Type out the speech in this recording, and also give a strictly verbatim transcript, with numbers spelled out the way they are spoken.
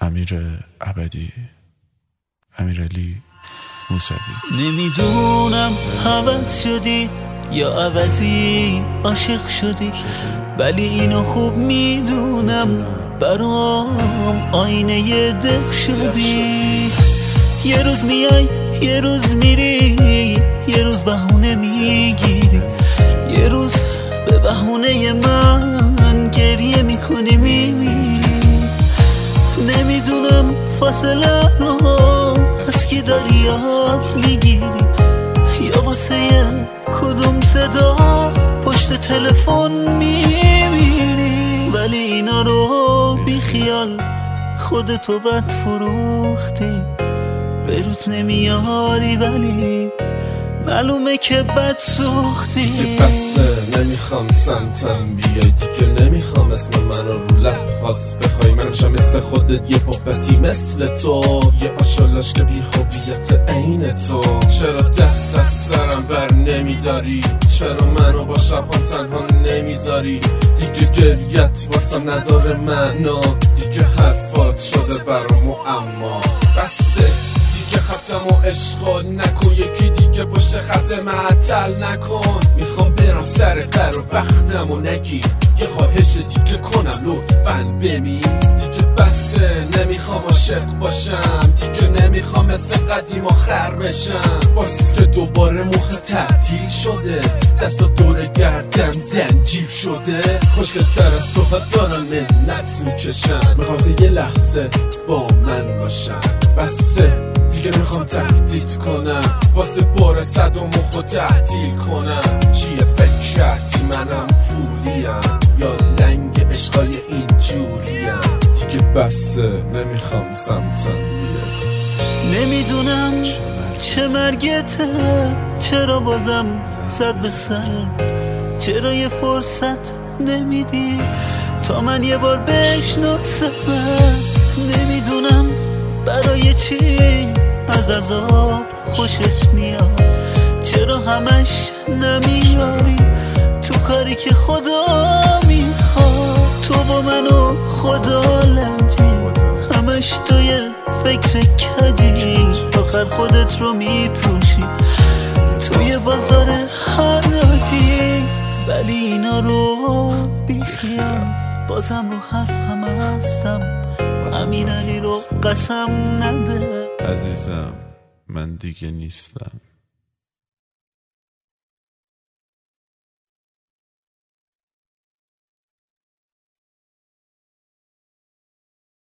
امیر ابدی، امیرعلی موسوی. نمیدونم هوس شدی یا عوضی عاشق شدی، ولی اینو خوب میدونم برام آینه دق شدی. یه روز میای یه روز میری، یه روز بهونه میگیری، یه روز به بهونه من گریه میکنی میمیری. نمیدونم فاصله رو از کی داری یاد میگیری، یا واسه کدوم صدا پشت تلفن میمیری. ولی اینا رو بی خیال خودتو بد فروختی، به روز نمیاری ولی معلومه که بد سوختی. دیگه بسته نمیخوام سمتم بیای، دیگه نمیخوام اسم من رو رو لبهات بخوای. من شم مثل خودت یه پاپتی مثل تو، یه آشالاش که بی خوبیت عین تو. چرا دست از سرم بر نمیداری، چرا منو با شبان تنها نمیذاری. دیگه گریت واسم نداره معنا، دیگه حرفات شده برامو اما بسته. دیگه خطم و عشقا نکن، یکی دیگه پشت خط معطل نکن. میخوام برم سر قر و بختم و نگیر، یه خواهش دیگه کنم لطفاً بمین. دیگه بسته نمیخوام عاشق باشم، دیگه نمیخوام مثل قدیم آخر بشم. باز که دوباره مخ تعطیل شده، دستا دور گردن زنجیر شده. خوشگل‌تر از تو ها دارن منت میکشن، میخوام یه لحظه با من باشن. بسته دیگه نمیخوام تهدید کنم، واسه بار صد و مخو تعطیل کنم. چیه فکر کردی منم فولیم، یا لنگ عشقای اینجوریم. دیگه بسه نمیخوام سمتم بیه. نمیدونم چه مرگته، چرا بازم زد به سرت، چرا یه فرصت نمیدی تا من یه بار بشناسم. نمیدونم برای چی از عذاب خوشت میاد، چرا همش نمیاری تو کاری که خدا میخواد. تو با منو خدا لنجی، همش توی فکر کجی، آخر خودت رو میفروشی توی بازار حراجی. ولی اینا رو بیخیال، بازم رو حرف هم هستم. امیرعلی رو قسم نده عزیزم من دیگه نیستم.